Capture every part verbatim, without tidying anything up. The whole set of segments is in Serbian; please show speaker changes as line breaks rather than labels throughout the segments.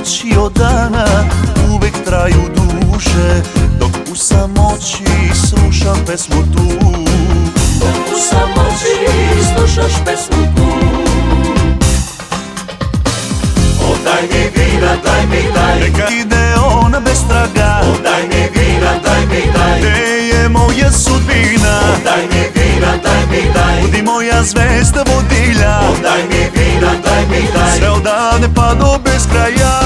noći od dana uvek traju duže, dok u samoći slušam pesmu tu.
Dok u samoći slušaš pesmu tu. O daj mi vina, daj mi daj.
Neka ide ona bez traga.
O daj mi vina, daj mi daj.
Gde je moja sudbina?
O daj mi vina, daj mi daj.
Budi moja zvezda vodilja.
O daj mi vina, daj mi daj.
Sve odavde pa do beskraja.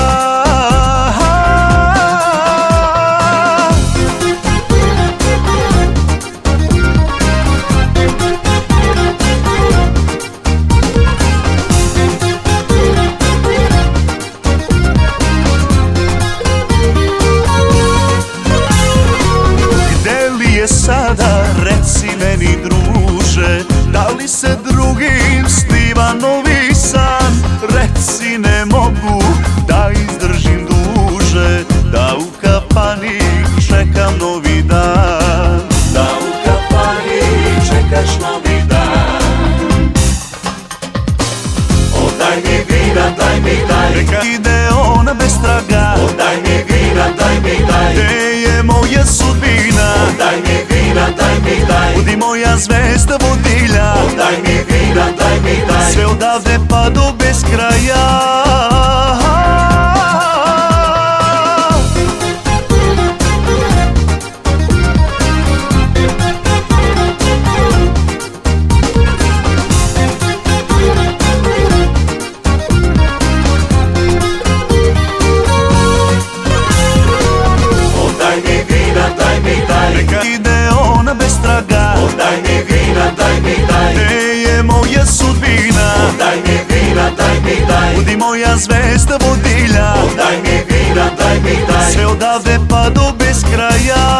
Sada reci meni druže, da li se drugim sniva novi san? Reci ne mogu da izdržim duže, da u kafani čekam novi dan.
Da u kafani čekaš novi dan. O daj mi vina, daj mi daj.
Neka ide ona bez traga.
O daj mi vina, daj mi daj.
Gde je moja sudbina?
O daj mi vina, daj mi daj.
Budi moja zvezda vodilja.
O daj mi vina, daj mi daj.
Sve odavde pa do beskraja. Neka ide ona bez traga.
O daj mi vina, daj mi daj.
Gde je moja sudbina?
O daj mi vina, daj mi daj.
Budi moja zvezda vodilja.
O daj mi vina, daj mi daj.
Sve odavde pa do beskraja.